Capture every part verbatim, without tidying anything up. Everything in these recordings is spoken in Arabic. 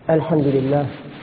الحمد لله.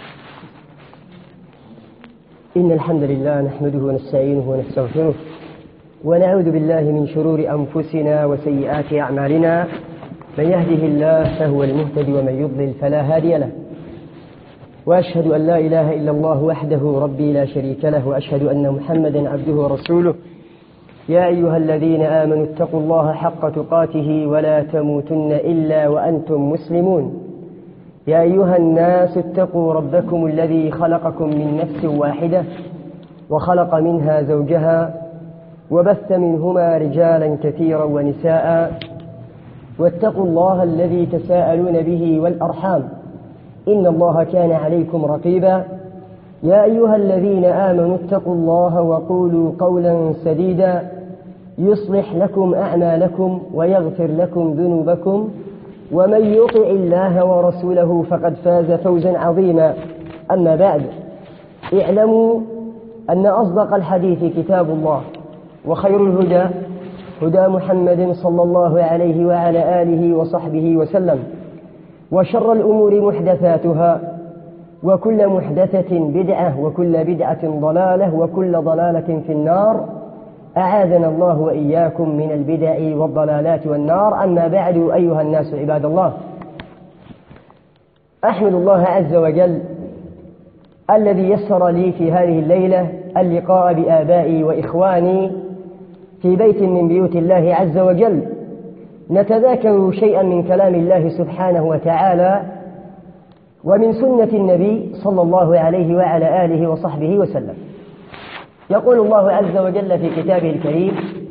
إن الحمد لله نحمده ونستعينه ونستغفره ونعوذ بالله من شرور أنفسنا وسيئات أعمالنا. من يهده الله فهو المهتدي ومن يضلل فلا هادي له. وأشهد أن لا إله إلا الله وحده ربي لا شريك له، وأشهد أن محمدا عبده ورسوله. يا أيها الذين آمنوا اتقوا الله حق تقاته ولا تموتن إلا وأنتم مسلمون. يا أيها الناس اتقوا ربكم الذي خلقكم من نفس واحدة وخلق منها زوجها وبث منهما رجالا كثيرا ونساء، واتقوا الله الذي تساءلون به والأرحام إن الله كان عليكم رقيبا. يا أيها الذين آمنوا اتقوا الله وقولوا قولا سديدا يصلح لكم أعمالكم ويغفر لكم ذنوبكم، ومن يطع الله ورسوله فقد فاز فوزا عظيما. أما بعد، اعلموا أن أصدق الحديث كتاب الله، وخير الهدى هدى محمد صلى الله عليه وعلى آله وصحبه وسلم، وشر الأمور محدثاتها، وكل محدثة بدعة، وكل بدعة ضلالة، وكل ضلالة في النار. أعاذنا الله وإياكم من البدع والضلالات والنار. أما بعد، أيها الناس عباد الله، أحمد الله عز وجل الذي يسر لي في هذه الليلة اللقاء بآبائي وإخواني في بيت من بيوت الله عز وجل، نتذاكر شيئا من كلام الله سبحانه وتعالى ومن سنة النبي صلى الله عليه وعلى آله وصحبه وسلم. يقول الله عز وجل في كتابه الكريم: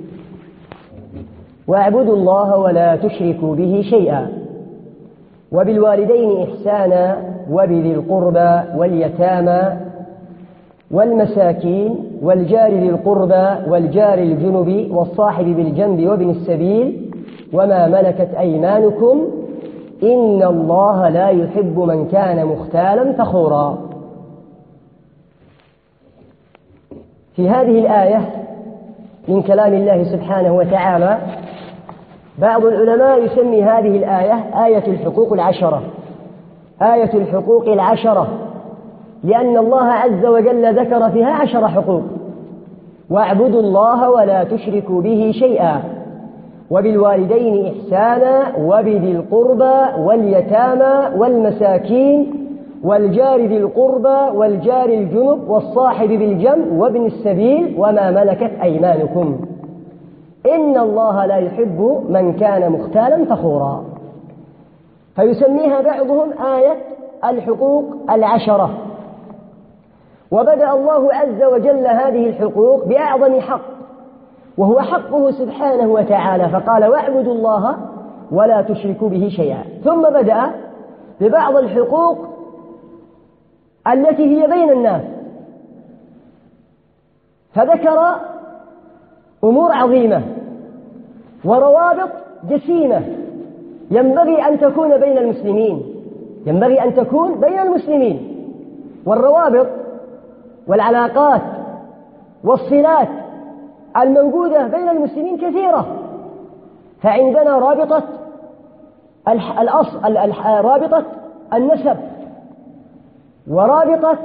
واعبدوا الله ولا تشركوا به شيئا، وبالوالدين إحسانا، وبذي القربى واليتامى والمساكين والجار ذي القربى والجار الجنب والصاحب بالجنب وابن السبيل وما ملكت أيمانكم إن الله لا يحب من كان مختالا فخورا. في هذه الآية من كلام الله سبحانه وتعالى، بعض العلماء يسمي هذه الآية آية الحقوق العشرة، آية الحقوق العشرة، لأن الله عز وجل ذكر فيها عشر حقوق: واعبدوا الله ولا تشركوا به شيئا، وبالوالدين إحسانا، وبذي القربى واليتامى والمساكين والجار ذي القربى والجار الجنب والصاحب بالجنب وابن السبيل وما ملكت أيمانكم إن الله لا يحب من كان مختالا فخورا. فيسميها بعضهم آية الحقوق العشرة. وبدأ الله عز وجل هذه الحقوق بأعظم حق، وهو حقه سبحانه وتعالى، فقال: واعبدوا الله ولا تشركوا به شيئا. ثم بدأ ببعض الحقوق التي هي بين الناس، فذكر أمور عظيمة وروابط جسيمة ينبغي أن تكون بين المسلمين، ينبغي أن تكون بين المسلمين. والروابط والعلاقات والصلات الموجودة بين المسلمين كثيرة. فعندنا رابطة الأصل، رابطة النسب، ورابطة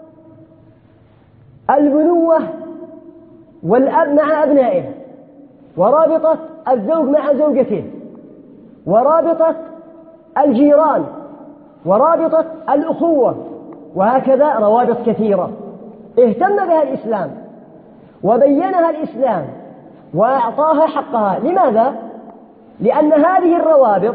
البنوة والأب مع أبنائه، ورابطة الزوج مع زوجته، ورابطة الجيران، ورابطة الأخوة، وهكذا روابط كثيرة اهتم بها الإسلام وبينها الإسلام وأعطاها حقها. لماذا؟ لأن هذه الروابط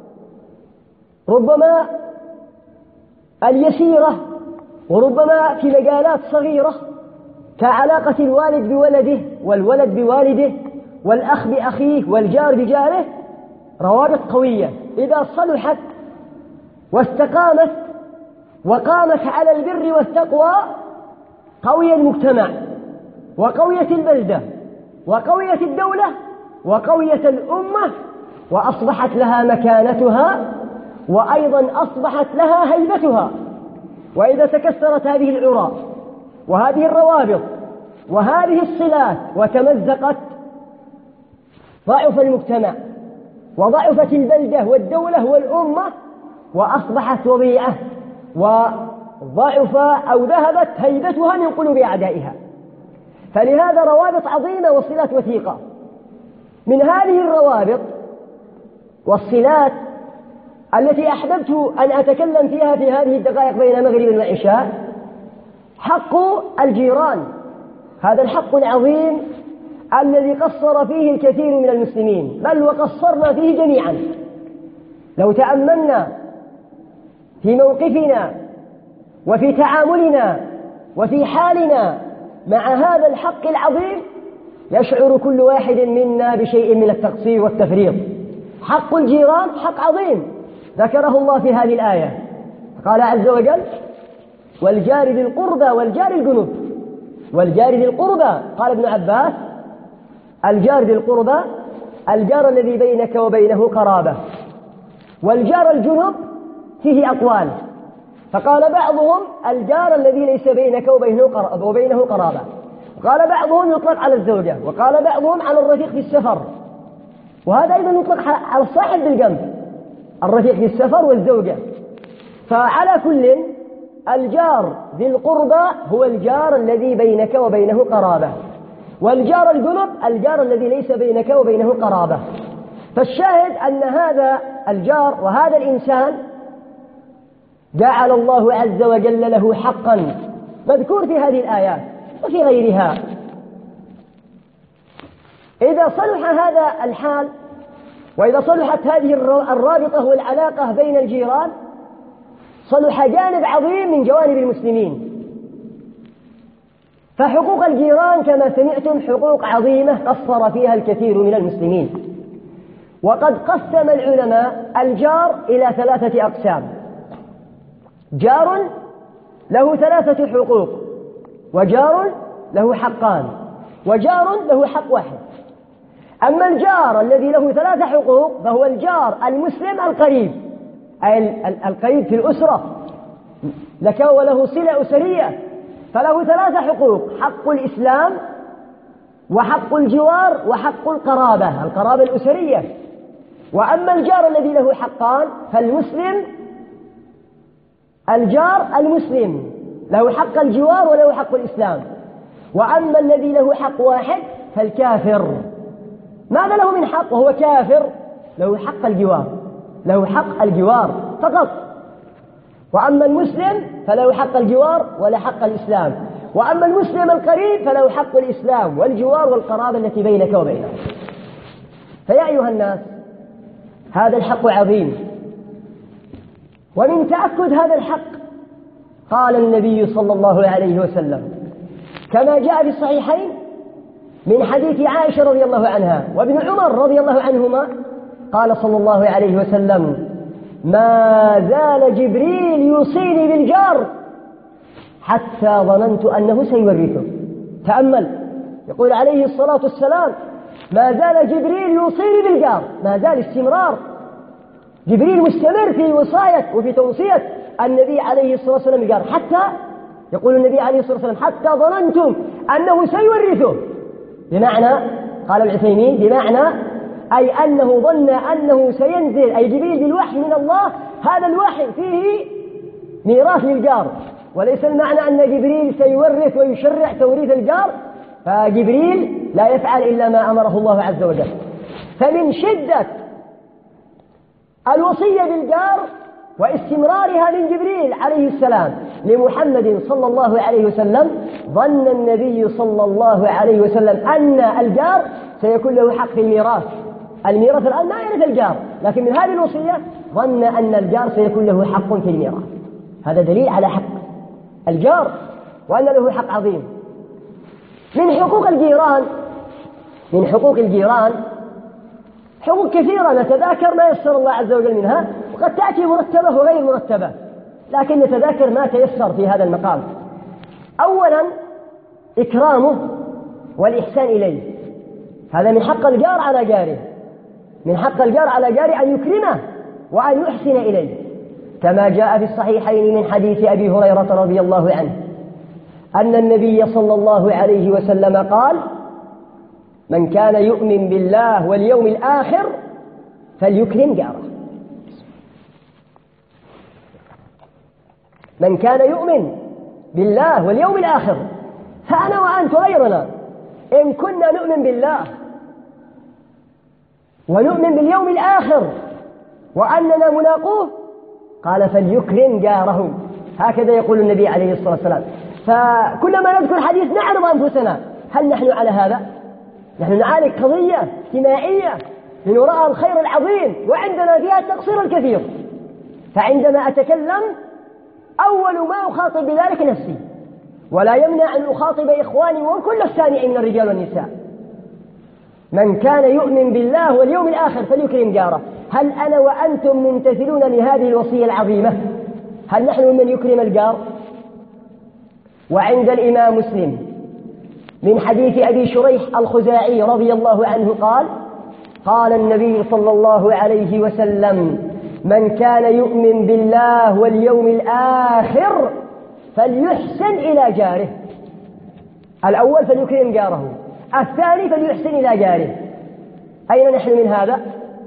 ربما اليسيرة، وربما في مجالات صغيرة كعلاقة الوالد بولده والولد بوالده والأخ بأخيه والجار بجاره، روابط قوية إذا صلحت واستقامت وقامت على البر والتقوى قوي المجتمع، وقوية البلدة، وقوية الدولة، وقوية الأمة، وأصبحت لها مكانتها، وأيضا أصبحت لها هيبتها. وإذا تكسرت هذه العراء وهذه الروابط وهذه الصلات وتمزقت، ضعف المجتمع وضعفت البلدة والدولة والأمة، وأصبحت وضيعة وضعف أو ذهبت هيبتها من قلوب أعدائها. فلهذا روابط عظيمة وصلات وثيقة. من هذه الروابط والصلات التي أحببت أن أتكلم فيها في هذه الدقائق بين المغرب والعشاء حق الجيران. هذا الحق العظيم الذي قصر فيه الكثير من المسلمين، بل وقصرنا فيه جميعا. لو تأملنا في موقفنا وفي تعاملنا وفي حالنا مع هذا الحق العظيم يشعر كل واحد منا بشيء من التقصير والتفريط. حق الجيران حق عظيم ذكره الله في هذه الآية، قال عز وجل: والجار ذي القربى والجار الجنب. والجار ذي القربى، قال ابن عباس: الجار ذي القربى الجار الذي بينك وبينه قرابة. والجار الجنب فيه أقوال، فقال بعضهم الجار الذي ليس بينك وبينه قرابة، وقال بعضهم يطلق على الزوجة، وقال بعضهم على الرفيق في السفر، وهذا أيضا يطلق على الصاحب بالجنب، الرفيق في السفر والزوجة. فعلى كل الجار ذي القربى هو الجار الذي بينك وبينه قرابة، والجار الجنب الجار الذي ليس بينك وبينه قرابة. فالشاهد أن هذا الجار وهذا الإنسان جعل الله عز وجل له حقا مذكور في هذه الآيات وفي غيرها. إذا صلح هذا الحال وإذا صلحت هذه الرابطة والعلاقة بين الجيران صلح جانب عظيم من جوانب المسلمين. فحقوق الجيران كما سمعتم حقوق عظيمة قصر فيها الكثير من المسلمين. وقد قسم العلماء الجار إلى ثلاثة أقسام: جار له ثلاثة حقوق، وجار له حقان، وجار له حق واحد. أما الجار الذي له ثلاثة حقوق فهو الجار المسلم القريب، أي القريب في الأسرة لك وله صلة أسرية، فله ثلاثة حقوق: حق الإسلام وحق الجوار وحق القرابة، القرابة الأسرية. وأما الجار الذي له حقان فالمسلم الجار المسلم له حق الجوار وله حق الإسلام. وأما الذي له حق واحد فالكافر، ماذا له من حق وهو كافر؟ له حق الجوار، له حق الجوار فقط. وأما المسلم فله حق الجوار ولا حق الإسلام. وأما المسلم القريب فله حق الإسلام والجوار والقرابة التي بينك وبينه. فيا أيها الناس، هذا الحق عظيم. ومن تأكد هذا الحق قال النبي صلى الله عليه وسلم كما جاء في الصحيحين من حديث عائشة رضي الله عنها وابن عمر رضي الله عنهما، قال صلى الله عليه وسلم: ما زال جبريل يوصيني بالجار حتى ظننت أنه سيورثه. تأمل، يقول عليه الصلاة والسلام: ما زال جبريل يوصيني بالجار، ما زال استمرار جبريل مستمر في وصاية وفي توصية النبي عليه الصلاة والسلام بالجار، حتى يقول النبي عليه الصلاة والسلام: حتى ظننتم أنه سيورثه. بمعنى، قال العثيمين، بمعنى أي أنه ظن أنه سينزل أي جبريل بالوحي من الله، هذا الوحي فيه ميراث للجار، وليس المعنى أن جبريل سيورث ويشرع توريث الجار، فجبريل لا يفعل إلا ما أمره الله عز وجل. فمن شدة الوصية بالجار واستمرارها من جبريل عليه السلام لمحمد صلى الله عليه وسلم، ظن النبي صلى الله عليه وسلم أن الجار سيكون له حق في الميراث. الميراث الآن ما يرث الجار، لكن من هذه الوصية ظن أن الجار سيكون له حق في الميراث. هذا دليل على حق الجار وأن له حق عظيم. من حقوق الجيران من حقوق الجيران حقوق كثيرة، نتذاكر ما يسر الله عز وجل منها، وقد تأتي مرتبة وغير مرتبة، لكن نتذاكر ما تيسر في هذا المقام. أولا إكرامه والإحسان إليه، هذا من حق الجار على جاره، من حق الجار على جاره أن يكرمه وأن يحسن إليه، كما جاء في الصحيحين من حديث أبي هريرة رضي الله عنه أن النبي صلى الله عليه وسلم قال: من كان يؤمن بالله واليوم الآخر فليكرم جاره. من كان يؤمن بالله واليوم الآخر، فأنا وأنت وغيرنا إن كنا نؤمن بالله ونؤمن باليوم الآخر وأننا ملاقوه، قال فليكرم جاره، هكذا يقول النبي عليه الصلاة والسلام. فكلما نذكر حديث نعرض أنفسنا، هل نحن على هذا؟ نحن نعالج قضية اجتماعية من وراء الخير العظيم وعندنا فيها التقصير الكثير، فعندما أتكلم أول ما أخاطب بذلك نفسي، ولا يمنع أن أخاطب إخواني وكل السامعين من الرجال والنساء. من كان يؤمن بالله واليوم الآخر فليكرم جاره. هل أنا وأنتم ممتثلون لهذه الوصية العظيمة؟ هل نحن ممن يكرم الجار؟ وعند الإمام مسلم من حديث أبي شريح الخزاعي رضي الله عنه قال: قال النبي صلى الله عليه وسلم: من كان يؤمن بالله واليوم الآخر فليحسن إلى جاره. الأول فليكرم جاره، الثاني فليحسن إلى جاره. أين نحن من هذا؟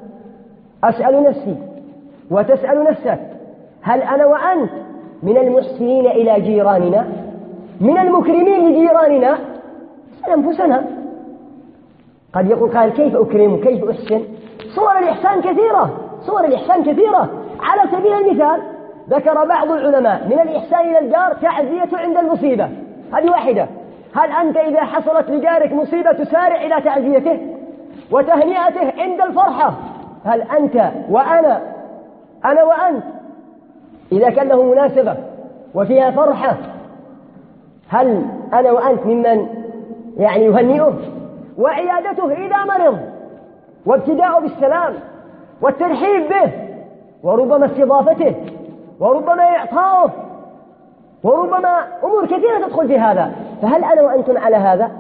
أسأل نفسي وتسأل نفسك، هل أنا وأنت من المحسنين إلى جيراننا، من المكرمين لجيراننا؟ أنفسنا. قد يقول قال كيف أكرم كيف أحسن؟ صور الإحسان كثيرة، صور الإحسان كثيرة. على سبيل المثال ذكر بعض العلماء من الإحسان إلى الجار تعزية عند المصيبة، هذه واحدة. هل أنت إذا حصلت لجارك مصيبة تسارع إلى تعزيته وتهنئته عند الفرحة؟ هل أنت وأنا أنا وأنت إذا كان له مناسبة وفيها فرحة، هل أنا وأنت ممن يعني يهنئه؟ وعيادته إذا مرض، وابتداءه بالسلام والترحيب به، وربما استضافته، وربما إعطاؤه، وربما أمور كثيرة تدخل في هذا. فهل أنا وأنتم على هذا؟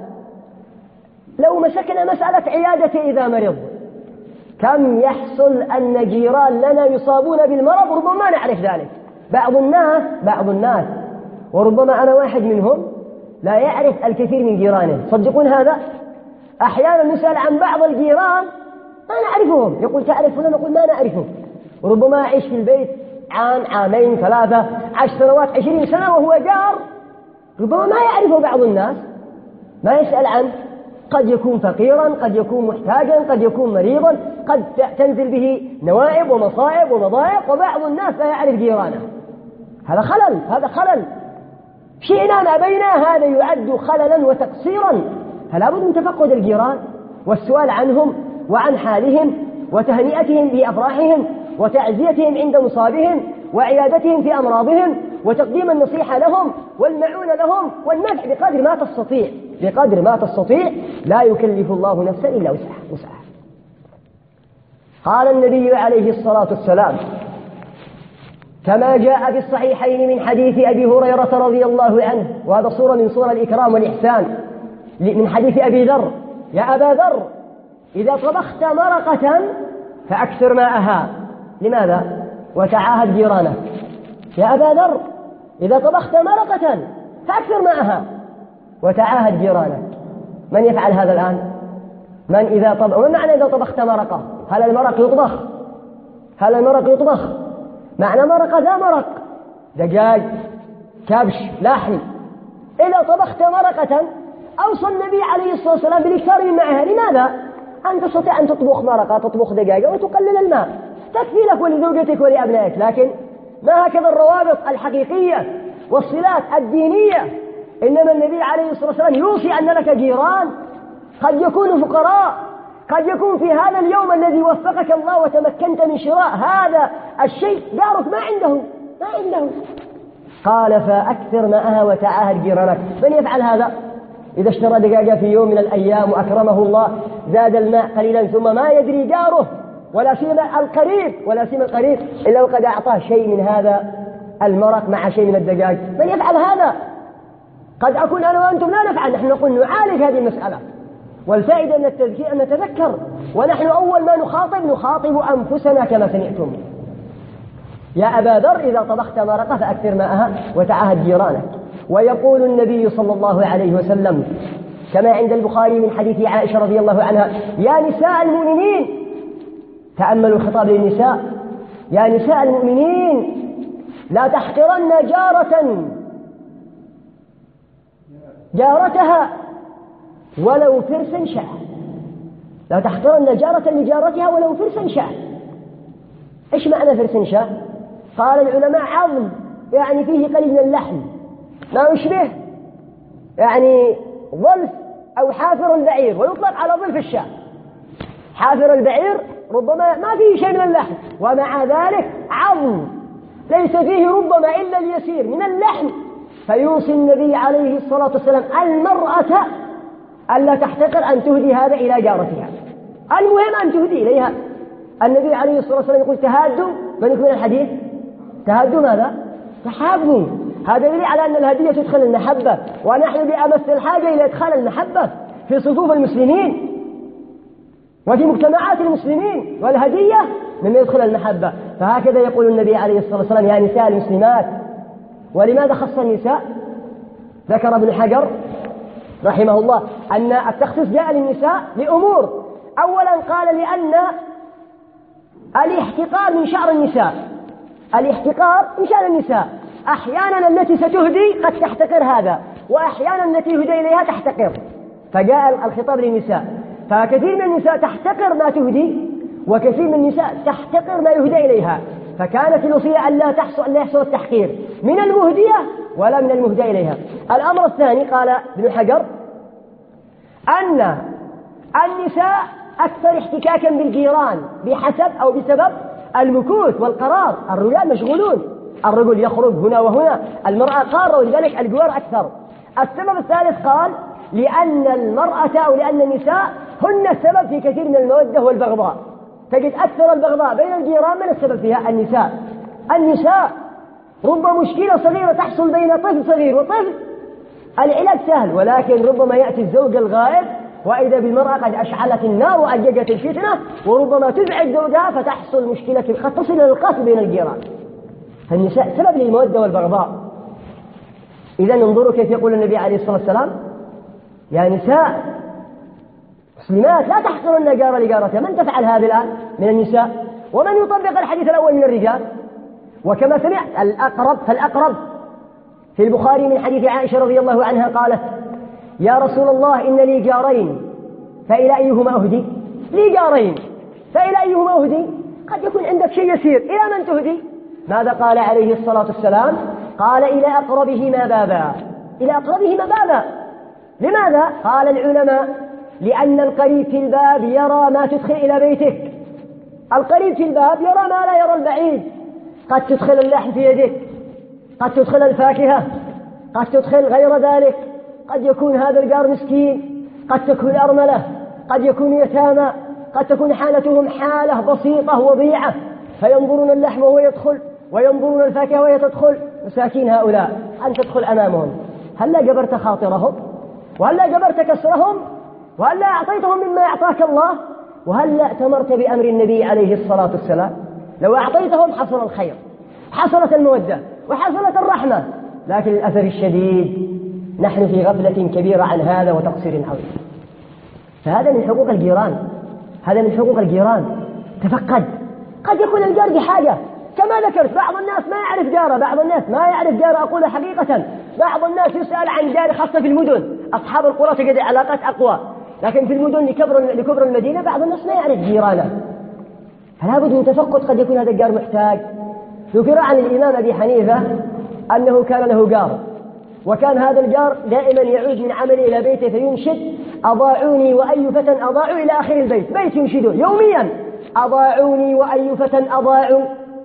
لو مسكنا مسألة عيادته إذا مرض، كم يحصل أن جيران لنا يصابون بالمرض ربما ما نعرف ذلك. بعض الناس بعض الناس وربما أنا واحد منهم لا يعرف الكثير من جيرانه. صدقون هذا؟ أحيانا نسأل عن بعض الجيران ما نعرفهم، يقول تعرف فلان؟ نقول ما نعرفه. وربما أعيش في البيت عام عامين ثلاثة عشر سنوات عشرين سنة وهو جار، ربما ما يعرفه بعض الناس، ما يسأل عنه. قد يكون فقيرا، قد يكون محتاجا، قد يكون مريضا، قد تنزل به نوائب ومصائب ومضايق، وبعض الناس لا يعرف جيرانه. هذا خلل، هذا خلل شئنا ما بينا، هذا يعد خللا وتقصيرا. فلا بد من تفقد الجيران والسؤال عنهم وعن حالهم وتهنئتهم بأفراحهم وتعزيتهم عند مصابهم وعيادتهم في أمراضهم وتقديم النصيحة لهم والمعونة لهم والنفع بقدر ما تستطيع، بقدر ما تستطيع. لا يكلف الله نفسا إلا وسعها. قال النبي عليه الصلاة والسلام كما جاء في الصحيحين من حديث أبي هريرة رضي الله عنه، وهذا صورة من صور الإكرام والإحسان، من حديث أبي ذر: يا أبا ذر إذا طبخت مرقة فأكثر ماءها. لماذا؟ وتعاهد جيرانك. يا أبا ذر إذا طبخت مرقة فأكثر ماءها وتعاهد جيرانك. من يفعل هذا الآن؟ من إذا طبخ؟ وما معنى إذا طبخت مرقة؟ هل المرق يطبخ؟ هل المرق يطبخ؟ معنى مرقة ذا مرق، دجاج، كبش، لحم. إذا طبخت مرقة أوصى النبي عليه الصلاة والسلام بالاكثار من معها. لماذا؟ أن تستطيع أن تطبخ مرقة، تطبخ دجاجة وتقلل الماء، تكفي لك ولزوجتك ولأبنائك. لكن ما هكذا الروابط الحقيقية والصلات الدينية. إنما النبي عليه الصلاة والسلام يوصي أن لك جيران قد يكونوا فقراء، قد يكون في هذا اليوم الذي وفقك الله وتمكنت من شراء هذا الشيء جارك ما عنده ما عنده قال فأكثر ماءها وتعاهد جيرانك. من يفعل هذا؟ إذا اشترى دجاجة في يوم من الأيام وأكرمه الله زاد الماء قليلا ثم ما يدري جاره ولا سيما القريب ولا سيما القريب إلا وقد أعطاه شيء من هذا المرق مع شيء من الدجاج. من يفعل هذا؟ قد أكون أنا وأنتم لا نفعل. نحن نقول نعالج هذه المسألة، والفائدة من التذكير أن نتذكر، ونحن أول ما نخاطب نخاطب أنفسنا كما سمعتم. يا أبا ذر إذا طبخت مرقة فأكثر ماءها وتعاهد جيرانك. ويقول النبي صلى الله عليه وسلم كما عند البخاري من حديث عائشة رضي الله عنها: يا نساء المؤمنين، تأملوا الخطاب للنساء، يا نساء المؤمنين لا تحقرن جارة جارتها ولو فرسا شاء. لا تحقرن جارة لجارتها ولو فرسا شاء. إيش معنى فرسا شاء؟ قال العلماء عظم يعني فيه قليل من اللحم، ما يشبه يعني ظلف أو حافر البعير، ويطلق على ظلف الشاة. حافر البعير ربما ما فيه شيء من اللحم، ومع ذلك عظم ليس فيه ربما إلا اليسير من اللحم. فيوصي النبي عليه الصلاة والسلام المرأة ألا تحتقر أن تهدي هذا إلى جارتها، المهم أن تهدي إليها. النبي عليه الصلاة والسلام يقول تهادوا، من يكمل الحديث؟ تهادوا ماذا؟ تحابوا. هذا يدل على أن الهدية تدخل المحبة، ونحن بأمس الحاجة إلى إدخال المحبة في صفوف المسلمين وفي مجتمعات المسلمين، والهدية مما يدخل المحبة. فهكذا يقول النبي عليه الصلاة والسلام يا نساء المسلمات. ولماذا خص النساء؟ ذكر ابن حجر رحمه الله أن التخصيص جاء للنساء لأمور. أولا قال لأن الاحتقار من شعر النساء، الاحتقار من شعر النساء. أحيانا التي ستهدي قد تحتقر هذا، وأحيانا التي يهدى إليها تحتقر، فجاء الخطاب للنساء. فكثير من النساء تحتقر ما تهدي، وكثير من النساء تحتقر ما يهدى إليها، فكانت الوصية أن لا تحصل أن لا يحصل التحقير من المهدية ولا من المهدى إليها. الأمر الثاني قال ابن حجر أن النساء أكثر احتكاكا بالجيران بحسب أو بسبب المكوث والقرار. الرجال مشغولون، الرجل يخرج هنا وهنا، المرأة قارة، ولذلك الجوار أكثر. السبب الثالث قال لأن المرأة أو لأن النساء هن السبب في كثير من المودة والبغضاء. تجد أكثر البغضاء بين الجيران من السبب فيها النساء. النساء رب مشكلة صغيرة تحصل بين طفل صغير وطفل العلاج سهل، ولكن ربما يأتي الزوج الغائب وإذا بالمرأة قد أشعلت النار وأججت الفتنة، وربما تزعج زوجها فتحصل مشكلة قد تصل إلى القتل بين الجيران. فالنساء سبب للمودة والبغضاء. إذا انظروا كيف يقول النبي عليه الصلاة والسلام يا نساء مسلمات لا تحقرن جار لجارتها. من تفعل هذا الآن من النساء؟ ومن يطبق الحديث الأول من الرجال؟ وكما سمعت الأقرب فالأقرب في البخاري من حديث عائشة رضي الله عنها قالت يا رسول الله إن لي جارين فإلى أيهما أهدي؟ لي جارين فإلى أيهما أهدي؟ قد يكون عندك شيء يسير، إلى من تهدي؟ ماذا قال عليه الصلاة والسلام؟ قال إلى أقربهما بابا. إلى أقربهما بابا. لماذا؟ قال العلماء لأن القريب في الباب يرى ما تدخل إلى بيتك. القريب في الباب يرى ما لا يرى البعيد. قد تدخل اللحم في يدك، قد تدخل الفاكهة، قد تدخل غير ذلك. قد يكون هذا الجار مسكين، قد تكون أرملة، قد يكون يتامى، قد تكون حالتهم حالة بسيطة وضيعة، فينظرون اللحم وهو يدخل وينظرون الفاكهة وهي تدخل. مساكين هؤلاء أن تدخل أمامهم، هل لا جبرت خاطرهم؟ وهل لا جبرت كسرهم؟ وهل لا أعطيتهم مما يعطاك الله؟ وهل لا أتمرت بأمر النبي عليه الصلاة والسلام؟ لو أعطيتهم حصل الخير، حصلت المودة وحصلت الرحمة. لكن للأسف الشديد نحن في غفلة كبيرة عن هذا وتقصير عظيم. فهذا من حقوق الجيران، هذا من حقوق الجيران. تفقد، قد يكون الجار بحاجة كما ذكرت. بعض الناس ما يعرف جاره، بعض الناس ما يعرف جاره. أقول حقيقة بعض الناس يسأل عن جاره خاصة في المدن. أصحاب القرى تجد علاقات أقوى، لكن في المدن لكبر, لكبر المدينة بعض الناس ما يعرف جيرانه. فلا بد من تفقد، قد يكون هذا الجار محتاج. ذكر عن الإمام أبي حنيفة أنه كان له جار، وكان هذا الجار دائما يعود من عمله إلى بيته فينشد أضاعوني وأي فتى أضاعوا إلى آخر البيت. بيت ينشده يوميا أضاعوني وأي فتى أضاعوا،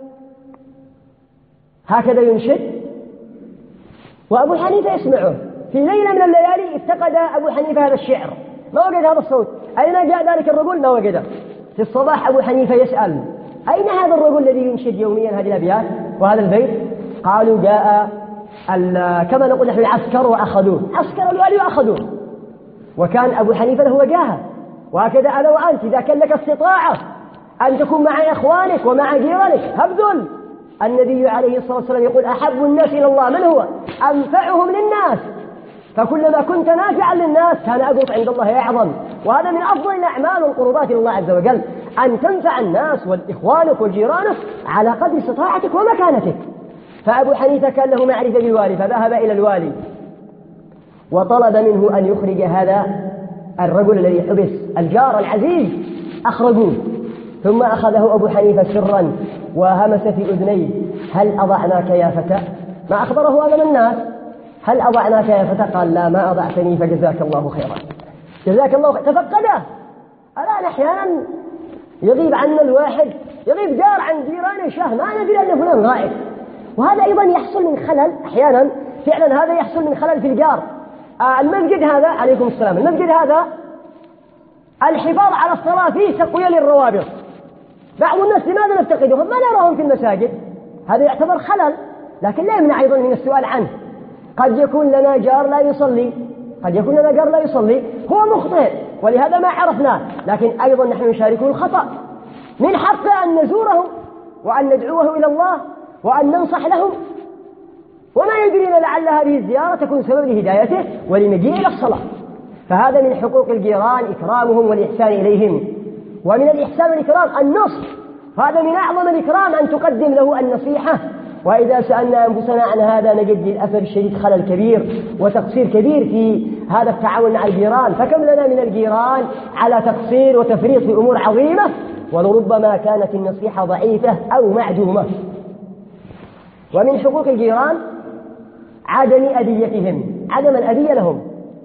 هكذا ينشد. وأبو حنيفة يسمعه. في ليلة من الليالي افتقد أبو حنيفة هذا الشعر، ما وجد هذا الصوت. أين جاء ذلك الرجل؟ ما وجده. في الصباح أبو حنيفة يسأل أين هذا الرجل الذي ينشد يوميا هذه الأبيات وهذا البيت؟ قالوا جاء كما نقول نحن العسكر وأخذوه، عسكر الوالي وأخذوه. وكان أبو حنيفة له وجاهة. وهكذا أنا وأنت إذا كان لك استطاعة أن تكون مع إخوانك ومع جيرانك هبذل. النبي عليه الصلاة والسلام يقول أحب الناس إلى الله من هو؟ أنفعهم للناس. فكلما كنت نافعا للناس كان أجرك عند الله أعظم. وهذا من أفضل الأعمال والقربات لله عز وجل، أن تنفع الناس والإخوانك وجيرانك على قدر استطاعتك ومكانتك. فأبو حنيفة كان له معرفة بالوالي، فذهب إلى الوالي وطلب منه أن يخرج هذا الرجل الذي حبس، الجار العزيز، أخرجوه. ثم أخذه أبو حنيفة سرا وهمس في أذنيه: هل أضعناك يا فتى؟ ما أخبره هذا من الناس: هل أضعناك يا فتى؟ قال: لا، ما أضعتني، فجزاك الله خيرا. جزاك الله خيرا. تفقده. الآن أحيانا يغيب عنا الواحد، يغيب جار عن جيرانه شهر، ما ندري أن فلان غائب. وهذا أيضا يحصل من خلل، أحيانا فعلا هذا يحصل من خلل في الجار. آه المسجد هذا، عليكم السلام، المسجد هذا الحفاظ على الصلاة فيه تقوية للروابط. بعض الناس لماذا نفتقدهم؟ ما نراهم في المساجد، هذا يعتبر خلل، لكن لا يمنع أيضا من السؤال عنه. قد يكون لنا جار لا يصلي، قد يكون لنا جار لا يصلي، هو مخطئ ولهذا ما عرفناه، لكن أيضا نحن نشاركه الخطأ. من حقه أن نزوره وأن ندعوه إلى الله وأن ننصح له، وما يدرينا لعل هذه الزيارة تكون سبب لهدايته ولمجيء إلى الصلاة. فهذا من حقوق الجيران إكرامهم والإحسان إليهم. ومن الإحسان والإكرام النصح، هذا من أعظم الإكرام أن تقدم له النصيحة. وإذا سألنا أنفسنا عن هذا نجد للأسف الشديد خلل كبير وتقصير كبير في هذا التعاون مع الجيران. فكم لنا من الجيران على تقصير وتفريط في أمور عظيمة، ولربما كانت النصيحة ضعيفة أو معدومة. ومن حقوق الجيران عدم أذيتهم، عدم الأذية لهم.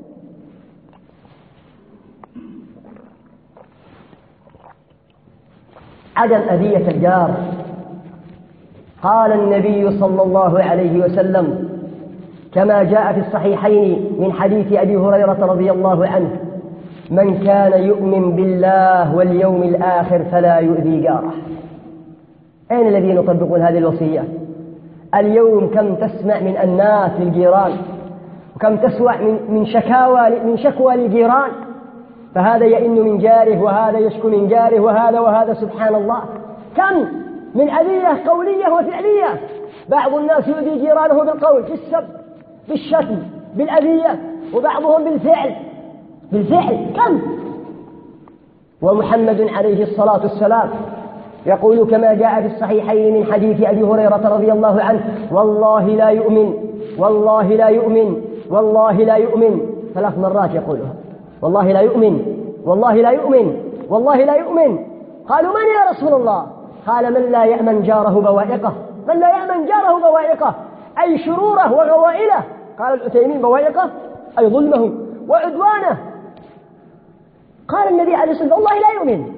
عدم أذية الجار. قال النبي صلى الله عليه وسلم كما جاء في الصحيحين من حديث أبي هريرة رضي الله عنه: من كان يؤمن بالله واليوم الآخر فلا يؤذي جاره. أين الذين يطبقون هذه الوصية؟ اليوم كم تسمع من الناس للجيران، وكم تسمع من شكاوى من شكوى للجيران، فهذا يئن من جاره وهذا يشكو من جاره وهذا وهذا، سبحان الله. كم من أذية قولية وفعلية. بعض الناس يؤذي جيرانه بالقول، بالسب، بالشتم، بالأذية، وبعضهم بالفعل بالفعل كم. ومحمد عليه الصلاة والسلام يقول كما جاء في الصحيحين من حديث أبي هريرة رضي الله عنه: والله لا يؤمن، والله لا يؤمن، والله لا يؤمن، ثلاث مرات يقولها: والله لا يؤمن، والله لا يؤمن، والله لا يؤمن. قالوا: من يا رسول الله؟ قال: من لا يأمن جاره بوائقه، من لا يأمن جاره بوائقه، أي شروره وغوائله. قال العثيمين: بوائقه أي ظلمه وعدوانه. قال النبي عليه الصلاة والسلام: والله لا يؤمن.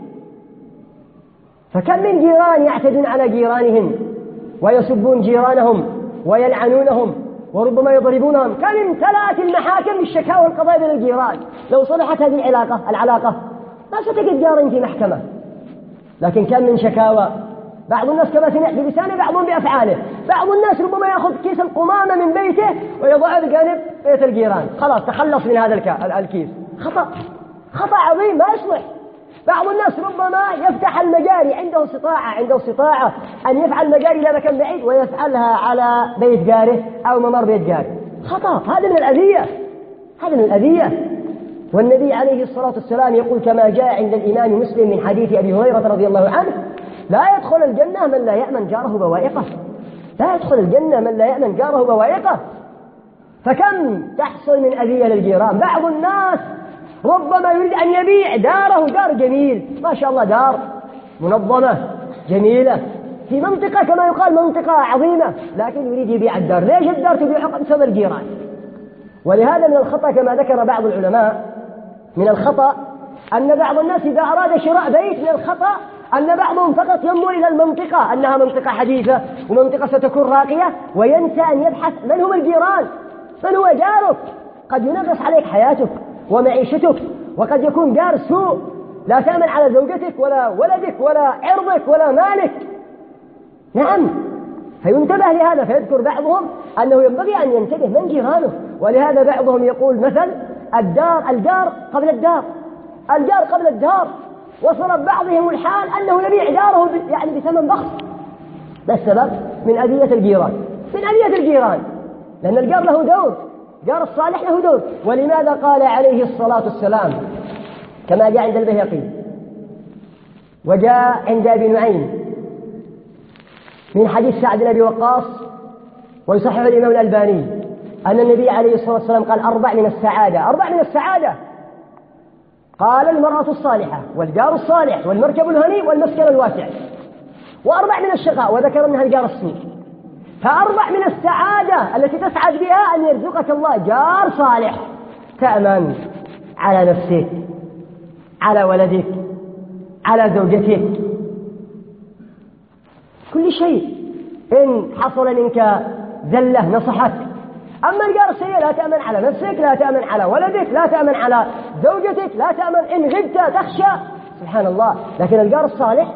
فكم من جيران يعتدون على جيرانهم ويسبون جيرانهم ويلعنونهم وربما يضربونهم. كم امتلأت المحاكم بالشكاوى والقضايا بين الجيران. لو صلحت هذه العلاقة العلاقة ما ستجد جار في محكمة، لكن كم من شكاوى. بعض الناس كما سمعت بلسانه، بعضهم بأفعاله. بعض الناس ربما يأخذ كيس القمامة من بيته ويضعه بجانب بيت الجيران، خلاص تخلص من هذا الكيس. خطأ، خطأ عظيم ما يصلح. بعض الناس ربما يفتح المجاري، عنده استطاعة عنده استطاعة أن يفعل مجاري إلى مكان بعيد ويفعلها على بيت جاره أو ممر بيت جاره. خطأ، هذا من الأذية، هذا من الأذية. والنبي عليه الصلاة والسلام يقول كما جاء عند الإمام مسلم من حديث أبي هريرة رضي الله عنه: لا يدخل الجنة من لا يأمن جاره بوائقه، لا يدخل الجنة من لا يأمن جاره بوائقه. فكم تحصل من أذية للجيران. بعض الناس ربما يريد أن يبيع داره، دار جميل ما شاء الله، دار منظمة جميلة في منطقة كما يقال منطقة عظيمة، لكن يريد يبيع الدار. ليش الدار تبيع؟ بسبب الجيران. ولهذا من الخطأ كما ذكر بعض العلماء، من الخطأ أن بعض الناس إذا أراد شراء بيت، من الخطأ أن بعضهم فقط ينظر إلى المنطقة أنها منطقة حديثة ومنطقة ستكون راقية، وينسى أن يبحث من هم الجيران، من هو جارك. قد ينغص عليك حياتك ومعيشتك، وقد يكون جار سوء، لا تأمن على زوجتك ولا ولدك ولا عرضك ولا مالك. نعم، فينتبه لهذا. فيذكر بعضهم أنه ينبغي أن ينتبه من جيرانه. ولهذا بعضهم يقول مثل الدار الجار قبل الدار، الجار قبل الدار. وصل بعضهم الحال أنه يبيع داره يعني بثمن بخس. ما السبب؟ من أذية الجيران، من أذية الجيران، لأن الجار له دور، جار الصالح له دور. ولماذا قال عليه الصلاة والسلام كما جاء عند البيهقي وجاء عند أبي نعيم من حديث سعد بن أبي وقاص ويصحح الإمام الألباني أن النبي عليه الصلاة والسلام قال أربع من السعادة، أربع من السعادة، قال المرأة الصالحة والجار الصالح والمركب الهني والمسكن الواسع، وأربع من الشقاء وذكر منها الجار السوء. فأربع من السعادة التي تسعد بها أن يرزقك الله جار صالح، تأمن على نفسك، على ولدك، على زوجتك، كل شيء. إن حصل منك زلة نصحك. أما الجار السيء لا تأمن على نفسك، لا تأمن على ولدك، لا تأمن على زوجتك، لا تأمن، إن غبت تخشى، سبحان الله. لكن الجار الصالح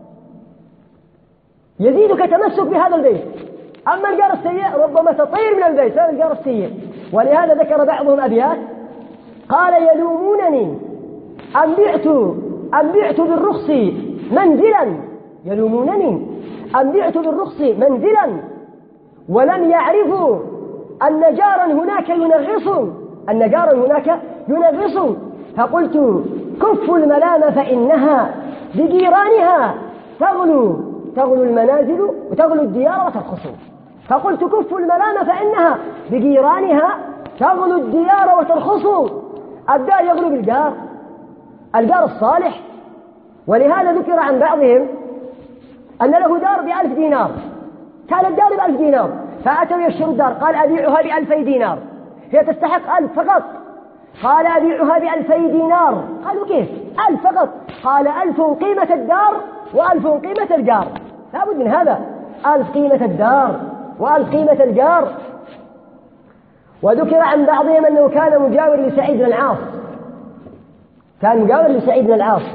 يزيدك تمسك بهذا البيت. أما الجار السيء ربما تطير من البيت، هذا الجار السيء. ولهذا ذكر بعضهم أبيات قال يلومونني أن بعت أن بعت بالرخص منزلا، يلومونني أن بعت بالرخص منزلا ولم يعرفوا أن جارا هناك ينغص، أن جارا هناك ينغص. فقلت كفوا الملام فإنها بجيرانها تغلو تغلو المنازل وتغلو الديار وترخص. فقلت كفوا الملام فإنها بجيرانها تغلو الديار وترخص. الدار يغلو بالجار، الجار الصالح. ولهذا ذكر عن بعضهم أن له دار بألف دينار، كانت الدار بألف دينار، فأتوا يشتروا الدار، قال أبيعها بألفي دينار، هي تستحق ألف فقط. قال أبيعها بألفي دينار، قالوا كيف؟ ألف فقط. قال ألف قيمة الدار وألف قيمة الجار، لا بد من هذا، ألف قيمة الدار وألف قيمة الجار. وذكر عن بعضهم أنه كان مجاور لسعيد بن العاص، كان مجاور لسعيد بن العاص،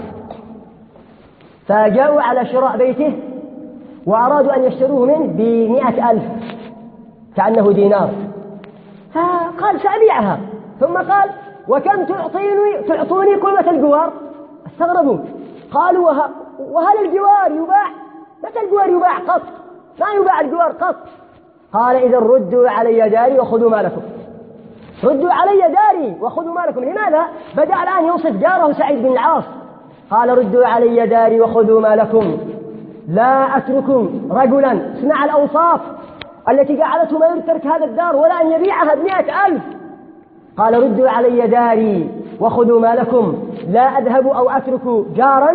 فجاءوا على شراء بيته وأرادوا أن يشتروه منه بمئة ألف كأنه دينار، فقال سأبيعها. ثم قال وكم تعطيني تعطوني قيمة الجوار؟ استغربوا، قالوا وه... وهل الجوار يباع؟ متى الجوار يباع قط؟ ما يباع الجوار قط. قال إذا ردوا علي داري وخذوا مالكم، ردوا علي داري وخذوا مالكم. لماذا؟ بدأ الآن يوصف جاره سعيد بن العاص. قال ردوا علي داري وخذوا مالكم، لا أتركم رجلا، اسمع الأوصاف التي جعلته ما يترك هذا الدار ولا أن يبيعها بمئة ألف. قال ردوا علي داري وخذوا مالكم، لا أذهب أو أترك جارا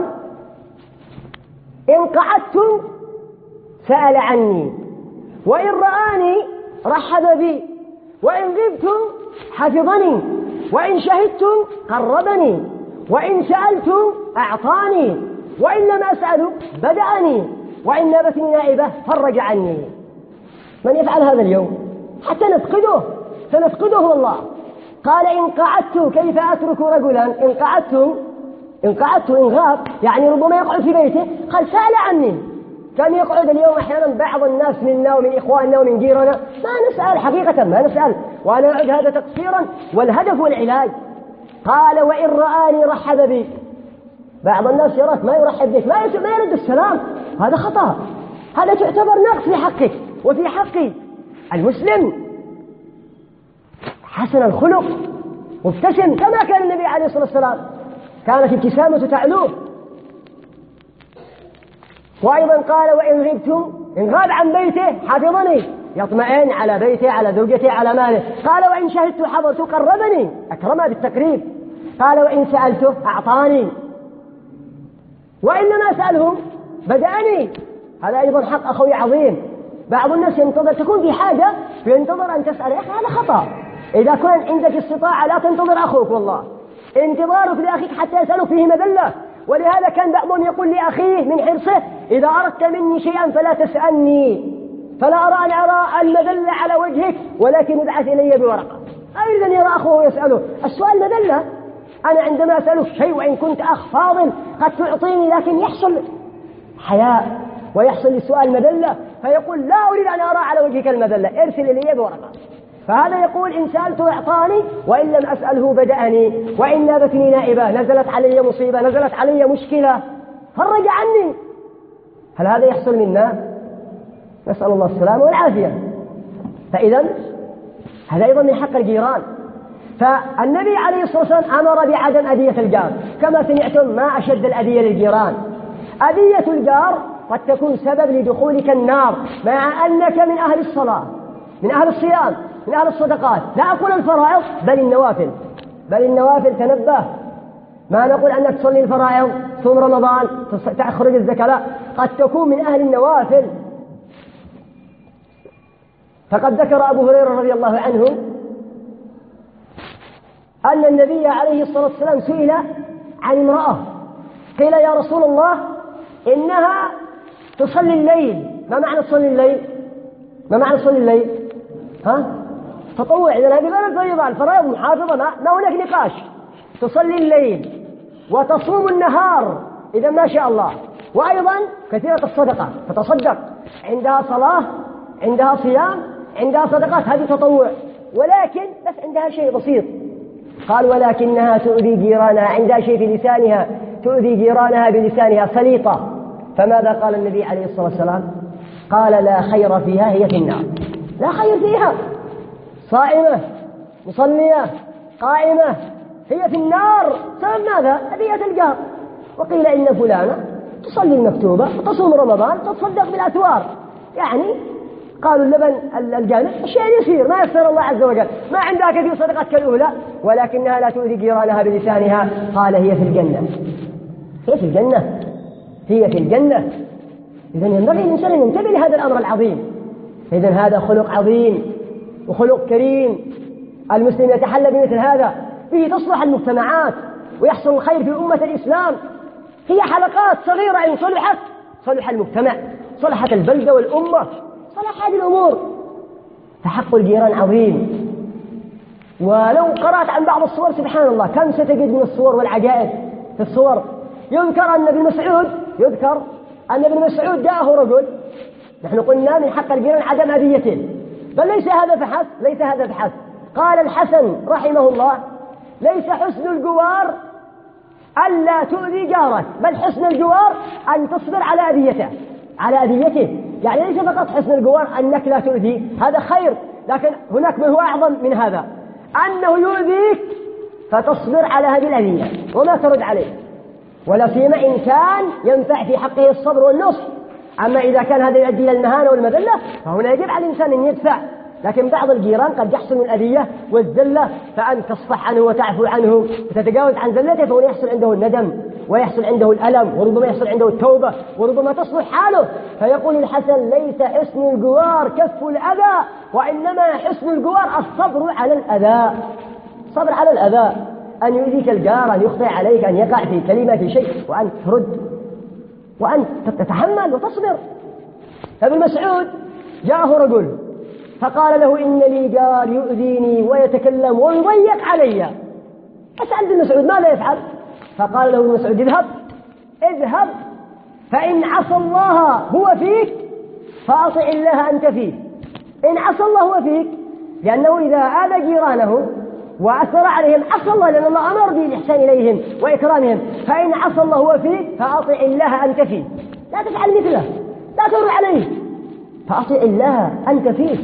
إن قعدتم سأل عني، وإن رآني رحب بي، وإن غبتم حفظني، وإن شهدتم قربني، وإن سألتم أعطاني، وإن لم أسأل بدأني، وإن نابتني نائبة فرج عني. من يفعل هذا اليوم؟ حتى نفقده، سنفقده والله. قال إن قعدت كيف أترك رجلا إن قعدت إن قعدت إن غاب، يعني ربما يقعد في بيته. قال سأل عني، كان يقعد اليوم أحيانا بعض الناس منا ومن إخواننا ومن جيرنا ما نسأل، حقيقة ما نسأل، وأنا أعد هذا تقصيرا، والهدف والعلاج. قال وإن رآني رحب بي، بعض الناس يراك ما يرحب بك، ما يرد السلام، هذا خطأ، هذا تعتبر نقص في حقك وفي حق المسلم. حسن الخلق، مبتسم كما كان النبي عليه الصلاة والسلام، كانت ابتسامة تعلوه. وأيضا قال وإن غبتم، إن غاب عن بيته حفظني، يطمئن على بيته، على زوجته، على ماله. قال وإن شهدت حضرت قربني، أكرمه بالتقريب. قال وإن سألته أعطاني، وإن لم أسأله بدأني. هذا أيضا حق أخوي عظيم. بعض الناس ينتظر، تكون في حاجة وينتظر أن تسأل، يا أخي هذا خطأ. إذا كان عندك استطاعة لا تنتظر أخوك، والله انتظارك لأخيك حتى يسألك فيه مذلة. ولهذا كان بعضهم يقول لأخيه من حرصه إذا أردت مني شيئا فلا تسألني، فلا أرى أن أرى المذلة على وجهك، ولكن ابعث إلي بورقة. أريد أن يرى أخوه يسأله، السؤال مذلة. أنا عندما أسألك شيء وإن كنت أخ فاضل قد تعطيني، لكن يحصل حياء ويحصل للسؤال مذلة، فيقول لا أريد أن أرى على وجهك المذلة، ارسل إلي بورقة. فهذا يقول إن سألته أعطاني، وإن لم أسأله بدأني، وإن نابتني نائبة، نزلت علي مصيبة، نزلت علي مشكلة، فرج عني. هل هذا يحصل منا؟ نسأل الله السلامة والعافية. فإذا هذا أيضا من حق الجيران. فالنبي عليه الصلاة والسلام أمر بعدم أذية الجار، كما سمعتم ما أشد الأذية للجيران. أذية الجار قد تكون سبب لدخولك النار مع أنك من أهل الصلاة، من أهل الصيام، من أهل الصدقات، لا أقول الفرائض بل النوافل، بل النوافل تنبه. ما نقول أنك تصلي الفرائض، تصوم رمضان، تخرج الزكاة، لا، قد تكون من أهل النوافل. فقد ذكر أبو هريرة رضي الله عنه أن النبي عليه الصلاة والسلام سئل عن امرأة، قيل يا رسول الله إنها تصلي الليل. ما معنى تصلي الليل؟ ما معنى تصلي الليل؟ ها؟ تطوع. إذن هذه غير الفريضة، الفرائض محافظة، ما هناك نقاش. تصلي الليل وتصوم النهار، إذا ما شاء الله. وأيضا كثيرة الصدقة، تتصدق، عندها صلاة، عندها صيام، عندها صدقات، هذه تطوع. ولكن بس عندها شيء بسيط، قال ولكنها تؤذي جيرانها، عندها شيء في لسانها تؤذي جيرانها بلسانها، سليطة. فماذا قال النبي عليه الصلاة والسلام؟ قال لا خير فيها، هي في النار. لا خير فيها، صائمة مصلية قائمة، هي في النار. سبب ماذا؟ أذية الجار. وقيل إن فلانة تصلي المكتوبة وتصوم رمضان تتصدق بالأتوار، يعني قالوا اللبن الجانب الشيء يسير ما يكثر الله عز وجل، ما عندها كثير صدقات كالأولى، ولكنها لا تؤذي جيرانها بلسانها. قال هي في الجنة، هي في الجنة، هي في الجنة. إذن ينبغي الإنسان أن ينتبه لهذا الأمر العظيم. إذن هذا خلق عظيم وخلق كريم، المسلم يتحلى بمثل هذا، به تصلح المجتمعات ويحصل الخير في أمة الإسلام. هي حلقات صغيرة إن صلحت صلح المجتمع، صلحت البلدة والأمة، صلح هذه الأمور. فحق الجيران عظيم. ولو قرأت عن بعض الصور سبحان الله كم ستجد من الصور والعجائب في الصور. يذكر أن ابن مسعود يذكر أن ابن مسعود جاءه رجل، نحن قلنا من حق الجيران عدم أذيته، بل ليس هذا فحسب، ليس هذا فحسب. قال الحسن رحمه الله ليس حسن الجوار ألا تؤذي جارك، بل حسن الجوار أن تصبر على أذيته، على أذيته. يعني ليس فقط حسن الجوار أنك لا تؤذي، هذا خير، لكن هناك ما هو أعظم من هذا، أنه يؤذيك فتصبر على هذه الأذية وما ترد عليه، ولا سيما إن كان ينفع في حقه الصبر والنصح. أما إذا كان هذا يؤدي إلى المهانة والمذلة فهنا يجب على الإنسان أن يدفع. لكن بعض الجيران قد يحصل من الأذية والذلة، فأن تصفح عنه وتعفو عنه وتتجاوز عن ذلته، فهنا يحصل عنده الندم ويحصل عنده الألم، وربما يحصل عنده التوبة، وربما تصلح حاله. فيقول الحسن ليس حسن الجوار كف الأذى، وإنما حسن الجوار الصبر على الأذى، الصبر على الأذى، أن يؤذيك الجار، أن يخطئ عليك، أن يقع في كلمة في شيء وأن ترد وأن تتحمل وتصبر. فابن مسعود جاءه رجل فقال له إن لي جار يؤذيني ويتكلم ويضيق علي. أسأل ابن مسعود ماذا يفعل؟ فقال له ابن مسعود اذهب اذهب فإن عصى الله هو فيك فأطع الله أنت فيه. إن عصى الله هو فيك، لأنه إذا آذى جيرانه وأثر عليهم عصى الله، لأن الله أمر بالإحسان إليهم وإكرامهم. فإن عصى الله هو فيك فأطع الله أنت فيه، لا تفعل مثله، لا تر عليه، فأطع الله أنت فيه.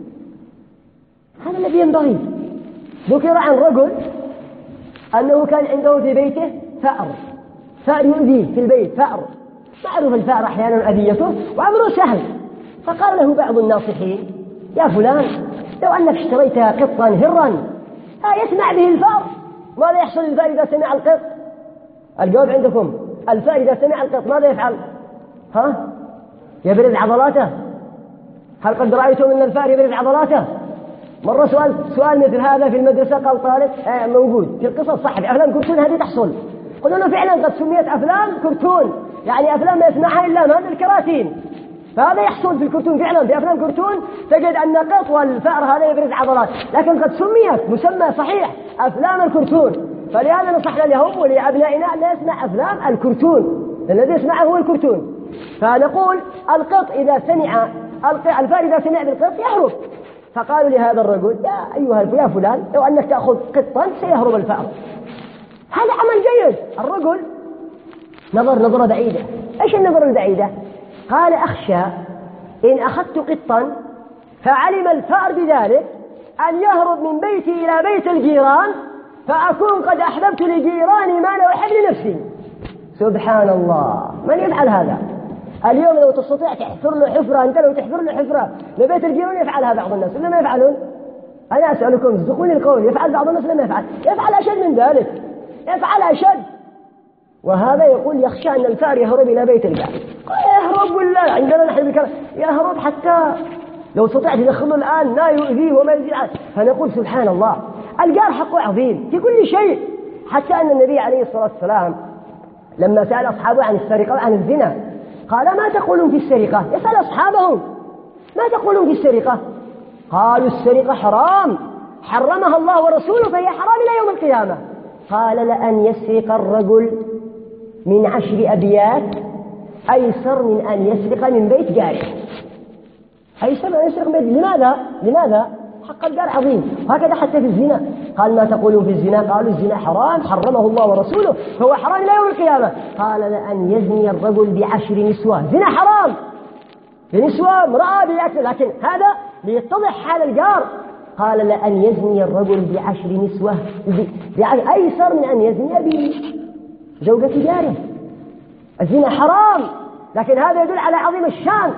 هذا الذي ينبغي. ذكر عن رجل أنه كان عنده في بيته فأر، فأر يؤذيه في البيت، فأر معروف الفأر أحيانا أذيته وأمره سهل. فقال له بعض الناصحين يا فلان لو أنك اشتريت قطا هرا يسمع به الفأر، ماذا يحصل للفأر إذا سمع القط؟ الجواب عندكم، الفأر إذا سمع القط ماذا يفعل؟ ها؟ يبرز عضلاته. هل قد رأيتم أن الفأر يبرز عضلاته؟ مرة سؤال سؤال مثل هذا في المدرسة، قال طالب آه موجود في القصص صح في أفلام كرتون هذه تحصل. قلنا له فعلا قد سميت أفلام كرتون، يعني أفلام ما يسمعها إلا من الكراتين، فهذا يحصل في الكرتون فعلا. في أفلام كرتون تجد أن قط والفأر هذا يبرز عضلات، لكن قد سميت مسمى صحيح أفلام الكرتون. فلهذا نصحنا لهم ولأبنائنا أن لا يسمع أفلام الكرتون، الذي يسمعه هو الكرتون. فنقول القط إذا سمع الفأر إذا سمع بالقط يهرب. فقالوا لهذا الرجل يا أيها يا فلان لو أنك تأخذ قطا سيهرب الفأر. هذا عمل جيد. الرجل نظر نظرة بعيدة. إيش النظرة البعيدة؟ قال أخشى إن أخذت قطا فعلم الفأر بذلك أن يهرب من بيتي إلى بيت الجيران فأكون قد أحببت لجيراني ما لا أحب لنفسي. سبحان الله، من يفعل هذا؟ اليوم لو تستطيع تحفر له حفرة، أنت لو تحفر له حفرة لبيت الجيران يفعلها بعض الناس ولا ما يفعلون؟ أنا أسألكم صدقوني القول، يفعل بعض الناس ولا ما يفعل؟ يفعل أشد من ذلك، يفعل أشد. وهذا يقول يخشى أن الفار يهرب إلى بيت الجار. يهرب ولا عندنا نحن بكرة يهرب، حتى لو استطعت تدخله الآن لا يؤذيه وما يزيد عنه. فنقول سبحان الله، الجار حقه عظيم في كل شيء، حتى أن النبي عليه الصلاة والسلام لما سأل أصحابه عن السرقة وعن الزنا قال ما تقولون في السرقة؟ يسأل أصحابهم ما تقولون في السرقة؟ قالوا السرقة حرام حرمها الله ورسوله فهي حرام إلى يوم القيامة. قال لأن يسرق الرجل من عشر أبيات أيسر من أن يسرق من بيت جاره. أيسر من أن يسرق من بيت. لماذا؟ لماذا؟ حق الجار عظيم. وهكذا حتى في الزنا، قال ما تقولون في الزنا؟ قالوا الزنا حرام حرمه الله ورسوله فهو حرام إلى يوم القيامة. قال لأن يزني الرجل بعشر نسوة، زنا حرام بنسوة امرأة بأكل، لكن هذا ليتضح حال الجار. قال لأن يزني الرجل بعشر نسوة أيسر من أن يزني بزوجة جاره. الزنا حرام، لكن هذا يدل على عظيم الشان.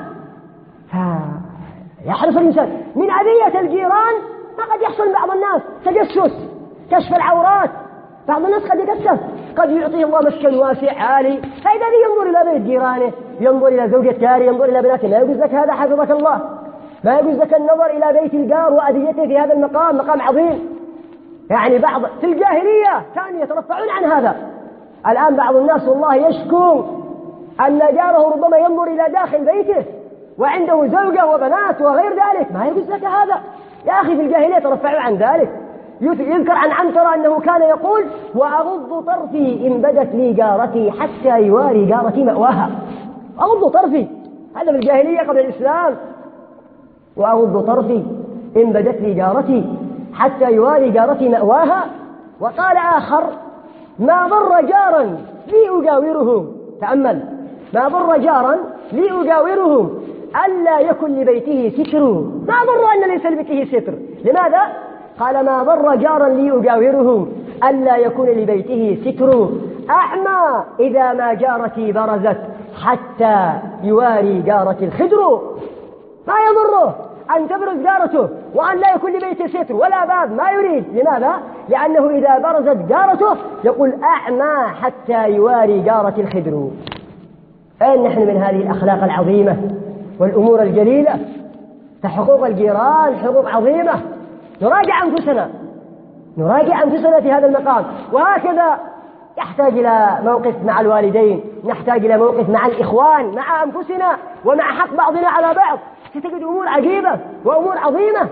فيحرص الإنسان من أذية الجيران. ما قد يحصل بعض الناس تجسس، كشف العورات، بعض الناس قد يكشف، قد يعطيه الله مسكن واسع عالي، فإذا ينظر إلى بيت جيرانه، ينظر إلى زوجة جاره، ينظر إلى بناته، لا يجوز لك هذا حفظك الله. ما يجوز لك النظر إلى بيت الجار وأذيته في هذا المقام، مقام عظيم. يعني بعض في الجاهلية كانوا يترفعون عن هذا. الآن بعض الناس والله يشكو أن جاره ربما ينظر إلى داخل بيته وعنده زوجة وبنات وغير ذلك. ما يجوز لك هذا يا أخي. في الجاهلية ترفعوا عن ذلك. يذكر عن عنترة أنه كان يقول وأغض طرفي إن بدت لي جارتي حتى يواري جارتي مأواها. أغض طرفي، هذا في الجاهلية قبل الإسلام. وأغض طرفي إن بدت لي جارتي حتى يواري جارتي مأواها. وقال آخر ما ضر جارا لي أجاوره، تأمل، ما ضر جارا لي أجاوره ألا يكن لبيته ستر. ما ضر أن ليس لبيته ستر. لماذا؟ قال ما ضر جارا لي أجاوره ألا يكون لبيته ستر. أعمى إذا ما جارتي برزت حتى يواري جارتي الخدر. ما يضره أن تبرز جارته وأن لا يكون لبيته ستر ولا باب، ما يريد. لماذا؟ لأنه إذا برزت جارته يقول أعمى حتى يواري جارتي الخدر. أين نحن من هذه الأخلاق العظيمة والأمور الجليلة؟ فحقوق الجيران حقوق عظيمة. نراجع أنفسنا، نراجع أنفسنا في هذا المقام. وهكذا يحتاج إلى موقف مع الوالدين، نحتاج إلى موقف مع الإخوان، مع أنفسنا ومع حق بعضنا على بعض. ستجد أمور عجيبة وأمور عظيمة،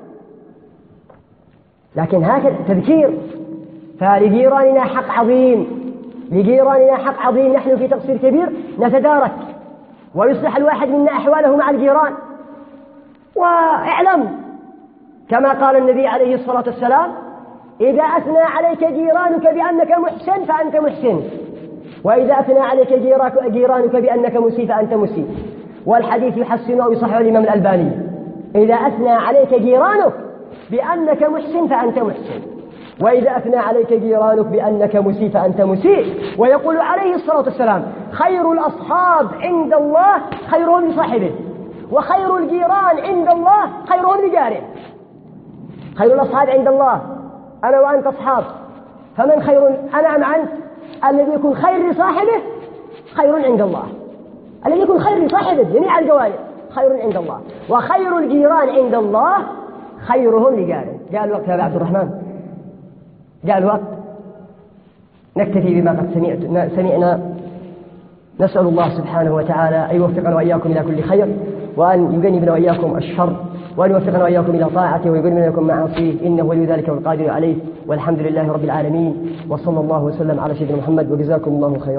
لكن هكذا تذكير. فلجيراننا حق عظيم، لجيراننا حق عظيم. نحن في تقصير كبير نتدارك، ويصلح الواحد منا أحواله مع الجيران. واعلم كما قال النبي عليه الصلاة والسلام إذا أثنى عليك جيرانك بأنك محسن فأنت محسن، وإذا أثنى عليك جيرانك بأنك مسيء فأنت مسيء. والحديث يحسنه ويصححه الإمام الألباني. إذا أثنى عليك جيرانك بأنك محسن فأنت محسن، وإذا أثنى عليك جيرانك بأنك مسيء فأنت مسيء. ويقول عليه الصلاة والسلام خير الأصحاب عند الله خيرهم لصاحبه، وخير الجيران عند الله خيرهم لجاره. خير الأصحاب عند الله أنا وأنت أصحاب، فمن خير أنا أم أنت؟ الذي يكون خير لصاحبه خير عند الله، الذي يكون خير لصاحبه جميع الجوانب خير عند الله. وخير الجيران عند الله خيرهم لجاره. جاء الوقت يا عبد الرحمن، جاء الوقت نكتفي بما قد سمعت سمعنا. نسأل الله سبحانه وتعالى أن يوفقنا وإياكم إلى كل خير، وأن يجنبنا وإياكم الشر، وأن يوفقنا وإياكم إلى طاعته ويجنبنا وإياكم معاصيه، إنه ولي ذلك والقادر عليه. والحمد لله رب العالمين، وصلى الله وسلم على سيدنا محمد، وجزاكم الله خيرا.